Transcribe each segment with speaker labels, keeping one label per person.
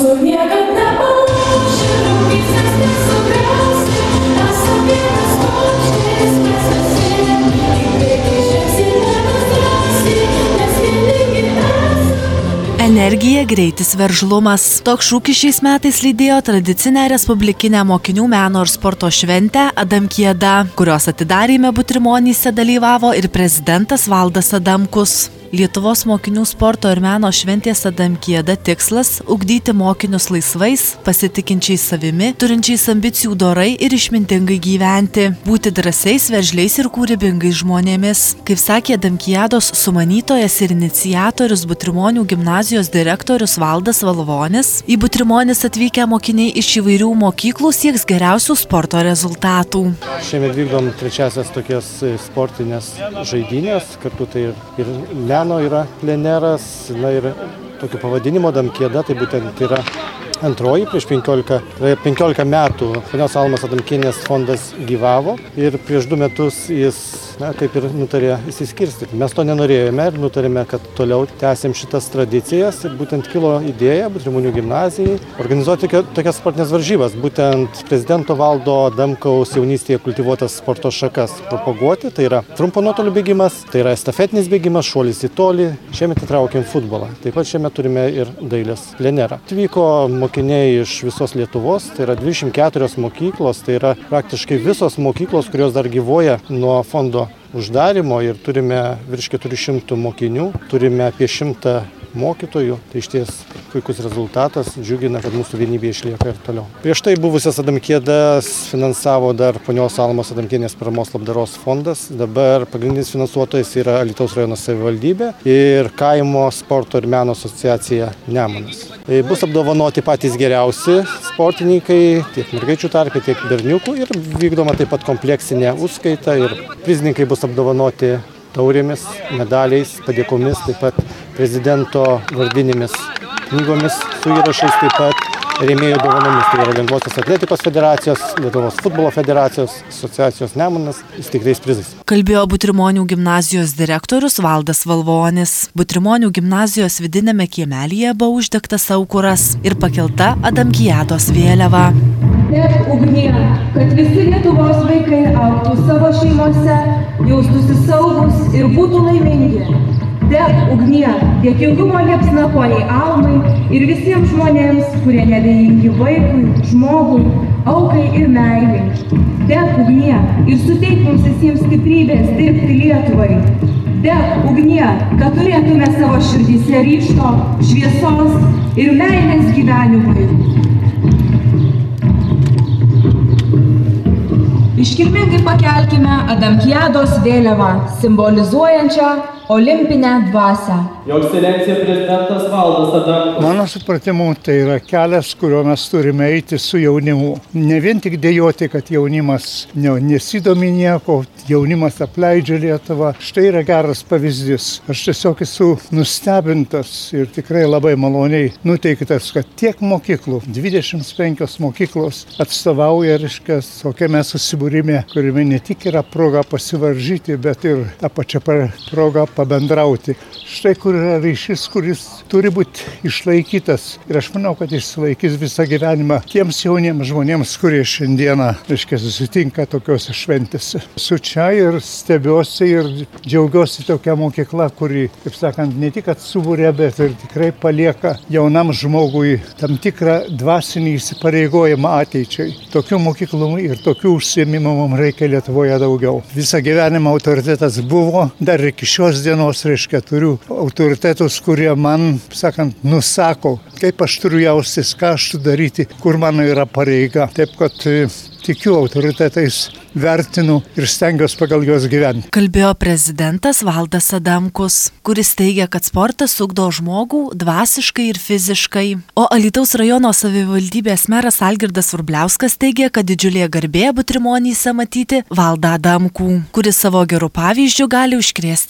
Speaker 1: mūsų niekad nepalauši, draugystės nesugrausi, esam vienas paukštis, mes visi, į priekį žengsim nenustrausi, nes vieningi esam.
Speaker 2: Energija, greitis, veržlumas. Toks šūkis šiais metais lydėjo tradicinę respublikinę mokinių meno ir sporto šventę Adamkieda, kurios atidaryme Butrimonyse dalyvavo ir prezidentas Valdas Adamkus. Lietuvos mokinių sporto ir meno šventės Adamkieda tikslas – ugdyti mokinius laisvais, pasitikinčiais savimi, turinčiais ambicijų dorai ir išmintingai gyventi, būti drąsiais, veržliais ir kūrybingais žmonėmis. Kaip sakė Adamkiedos sumanytojas ir iniciatorius Butrimonių gimnazijos direktorius Valdas Valvonis, į Butrimonis atvykę mokiniai iš įvairių mokyklų sieks geriausių sporto rezultatų.
Speaker 3: Šiemet vykdom trečiasias tokias sportinės žaidynės, kartu tai ir meno yra pleneras, ir tokio pavadinimo Adamkieda, tai būtent yra antroji, prieš 15 metų ponios Almos Adamkienės fondas gyvavo ir prieš 2 metus jis, kaip ir nutarė išsiskirstyti. Mes to nenorėjome ir nutarėme, kad toliau tęsim šitas tradicijas ir būtent kilo idėja Butrimonių gimnazijai organizuoti tokias sportinės varžybas, būtent prezidento Valdo Adamkaus jaunystėje kultivuotas sporto šakas propaguoti, tai yra trumpo nuotolio bėgimas, tai yra estafetinis bėgimas, šuolis į tolį, šiemet įtraukėm futbolą. Taip pat šiemet turime ir dailės plenerą. Atvyko mokiniai iš visos Lietuvos, tai yra 24 mokyklos, tai yra praktiškai visos mokyklos, kurios dar gyvuoja nuo fondo uždarimo ir turime virš 400 mokinių, turime apie 100 mokytojų, tai išties puikus rezultatas, džiugina, kad mūsų vienybė išlieka ir toliau. Prieš tai buvusias Adamkiedas finansavo dar ponios Almos Adamkienės paramos labdaros fondas, dabar pagrindinis finansuotojas yra Alytaus rajono savivaldybė ir kaimo sporto ir meno asociacija Nemunas. Bus apdovanoti patys geriausi sportininkai, tiek mergaičių tarpe, tiek berniukų ir vykdoma taip pat kompleksinė užskaita ir prizininkai bus apdovanoti taurėmis, medaliais, padėkomis, taip pat prezidento vardinėmis knygomis su įrašais, taip pat rėmėjų dovanomis. Tai yra Lengvosios atletikos federacijos, Lietuvos futbolo federacijos, asociacijos Nemunas įsteigtais prizais.
Speaker 2: Kalbėjo Butrimonių gimnazijos direktorius Valdas Valvonis. Butrimonių gimnazijos vidinėme kiemelyje buvo uždegtas aukuras ir pakelta Adamkiedos vėliava.
Speaker 1: Deg ugnie, kad visi Lietuvos vaikai augtų savo šeimose, jaustųsi saugus ir būtų laimingi. Deg ugnie, dėkingumo liepsna poniai Almai ir visiems žmonėms, kurie nebejingi vaikui, žmogui, aukai ir meilei. Deg ugnie ir suteik mums visiems stiprybės dirbti Lietuvai. Deg ugnie, kad turėtume savo širdyse ryžto, šviesos ir meilės gyvenimui. Iškilmingai pakelkime Adamkiedos vėliavą, simbolizuojančią olimpinę dvasią.
Speaker 4: Jo ekscelencija prezidentas Valdas Adamkus.
Speaker 5: Mano supratimu, tai yra kelias, kuriuo mes turime eiti su jaunimu. Ne vien tik dėjoti, kad jaunimas nesidomi nieko, jaunimas apleidžia Lietuvą. Štai yra geras pavyzdys. Aš tiesiog esu nustebintas ir tikrai labai maloniai nuteiktas, kad tiek mokyklų, 25 mokyklos atstovauja, tokia mes susibūrime, kuriame ne tik yra proga pasivaržyti, bet ir tą pačią progą pabendrauti. Štai kur yra ryšys, kuris turi būti išlaikytas. Ir aš manau, kad išsilaikys visą gyvenimą tiems jauniems žmonėms, kurie šiandieną, susitinka tokiuose šventėse. Su čia ir stebiuosi ir džiaugiuosi tokia mokykla, kuri, kaip sakant, ne tik atsubūrė, bet ir tikrai palieka jaunam žmogui tam tikrą dvasinį įsipareigojimą ateičiai. Tokių mokyklų ir tokių užsiėmimų mums reikia Lietuvoje daugiau. Visą gyvenimą autoritetas buvo, dar iki šios dienos, turiu autoritetus, kurie man, sakant, nusako, kaip aš turiu jaustis, ką aš turiu daryti, kur mano yra pareiga. Taip, kad tikiu autoritetais, vertinu ir stengiuosi pagal juos gyventi.
Speaker 2: Kalbėjo prezidentas Valdas Adamkus, kuris teigia, kad sportas ugdo žmogų dvasiškai ir fiziškai. O Alytaus rajono savivaldybės meras Algirdas Vrubliauskas teigia, kad didžiulė garbė Butrimonyse matyti Valdą Adamkų, kuris savo gerų pavyzdžių gali užkrėsti ir jaunimą.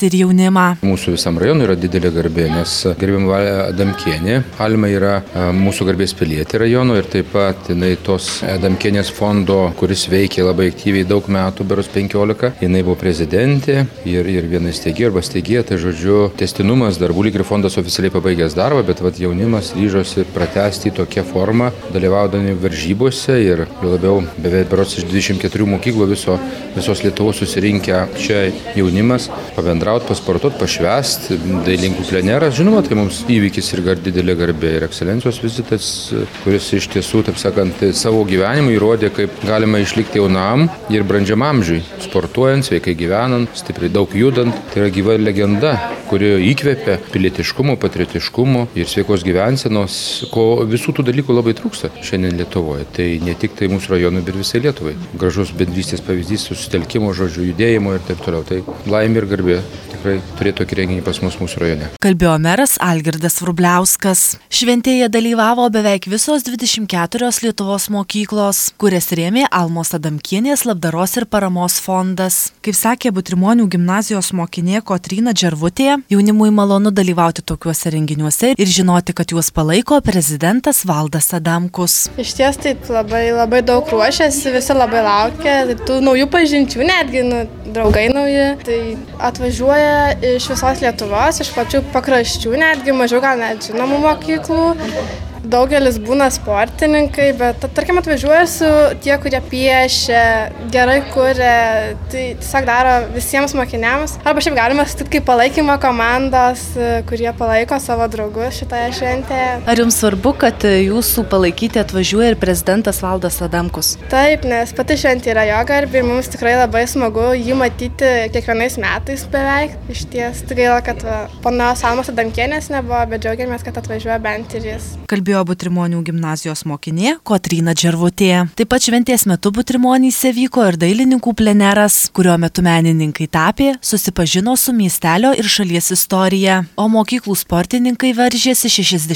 Speaker 2: jaunimą.
Speaker 6: Mūsų visam rajonui yra didelė garbė, nes gerbiama Adamkienė, Alma yra mūsų garbės pilietė rajono ir taip pat jinai tos Adamkienės fondo, kuris veikia labai aktyviai daug metų, beros 15, jinai buvo prezidentė ir viena steigėja arba steigėja, tai žodžiu, tęstinumas darbų, lyg ir fondas oficialiai pabaigęs darbą, bet jaunimas ryžosi pratęsti tokią formą, dalyvaudami varžybose ir jau labiau beveik berods iš 24 mokyklų visos Lietuvos susirinkę čia jaunimas, pabendrauti, pasportuoti, pašvęsti, dailininkų pleneras. Žinoma, tai mums įvykis ir didelė garbė ir ekscelencijos vizitas, kuris iš tiesų, taip sakant, savo gyvenimą įrodė, kaip galima išlikti jaunam ir brandžiam amžiui, sportuojant, sveikai gyvenant, stipriai daug judant. Tai yra gyva legenda, kuri įkvėpia pilietiškumo, patriotiškumo ir sveikos gyvensenos, ko visų tų dalykų labai trūksta šiandien Lietuvoje. Tai ne tik tai mūsų rajonui, bet visai Lietuvai. Gražus bendrystės pavyzdys, susitelkimo, žodžių, judėjimo ir taip toliau. Tai laimė ir garbė tikrai turėti tokį renginį pas mūsų rajone.
Speaker 2: Kalbėjo meras Algirdas Vrubliauskas. Šventėje dalyvavo beveik visos 24 Lietuvos mokyklos, kurias rėmė Almos Adamkienės labdaros ir paramos fondas. Kaip sakė Butrimonių gimnazijos mokinė Kotryna Džervutė, jaunimui malonu dalyvauti tokiuose renginiuose ir žinoti, kad juos palaiko prezidentas Valdas Adamkus.
Speaker 7: Iš ties taip labai daug ruošiasi, visi labai laukia, tų naujų pažinčių, netgi draugai nauji, tai atvažiuoja iš visos Lietuvos, iš pačių pakraščių, netgi mažiau gal net žinomų mokyklų. Daugelis būna sportininkai, bet tarkim atvažiuoja su tie, kurie piešia, gerai kuria, tai tiesiog daro visiems mokiniams. Arba šiaip galima sutikti kaip palaikymo komandos, kurie palaiko savo draugus šitoje šventėje.
Speaker 2: Ar jums svarbu, kad jūsų palaikyti atvažiuoja ir prezidentas Valdas Adamkus?
Speaker 7: Taip, nes pati šventė yra jo garbė, mums tikrai labai smagu jį matyti kiekvienais metais beveik. Iš ties, tai gaila, kad ponios Almos Adamkienės nebuvo, bet džiaugiamės, kad atvažiuoja bent ir jis.
Speaker 2: Kalbėjo Butrimonių gimnazijos mokinė Kotryna Džervutė. Taip pat šventės metu Butrimonyse vyko ir dailininkų pleneras, kurio metu menininkai tapė, susipažino su miestelio ir šalies istorija, o mokyklų sportininkai varžėsi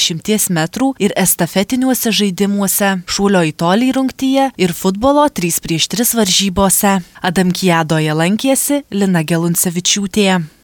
Speaker 2: 60 metrų ir estafetiniuose žaidimuose, šūlio į tolį rungtyje ir futbolo 3 prieš 3 varžybose. Adamkiadoje lankėsi Lina Geluncevičiūtė.